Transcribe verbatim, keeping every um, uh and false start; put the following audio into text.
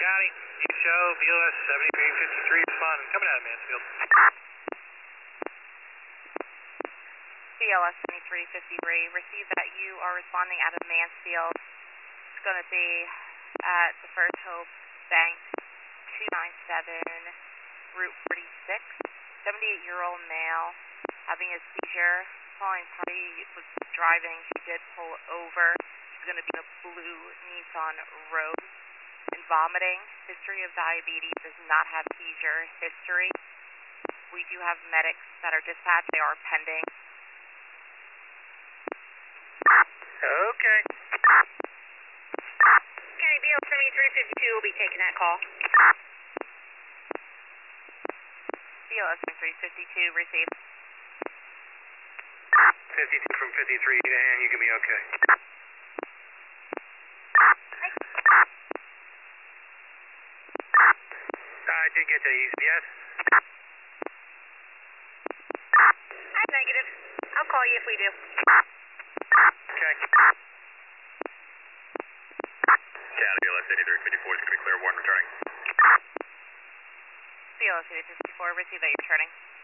Scotty, you show B L S seventy-three fifty-three responding, coming out of Mansfield. B L S seventy-three fifty-three, receive that you are responding out of Mansfield. It's going to be at the First Hope Bank, two ninety-seven, Route forty-six. seventy-eight-year-old male having a seizure. Following party was driving. She did pull over. She's going to be in a blue Nissan Rogue and vomiting. History of diabetes, does not have seizure history. We do have medics that are dispatched. They are pending. Okay. County B L seventy-three fifty-two will be taking that call. B L S seventy-three fifty-two, received. fifty-two from fifty-three, and you can be okay. I did get the east, yes? I'm negative. I'll call you if we do. Okay. County B L S eighty-three fifty-four is going to be clear, one returning. B L S eighty-three fifty-four, receive that you're turning.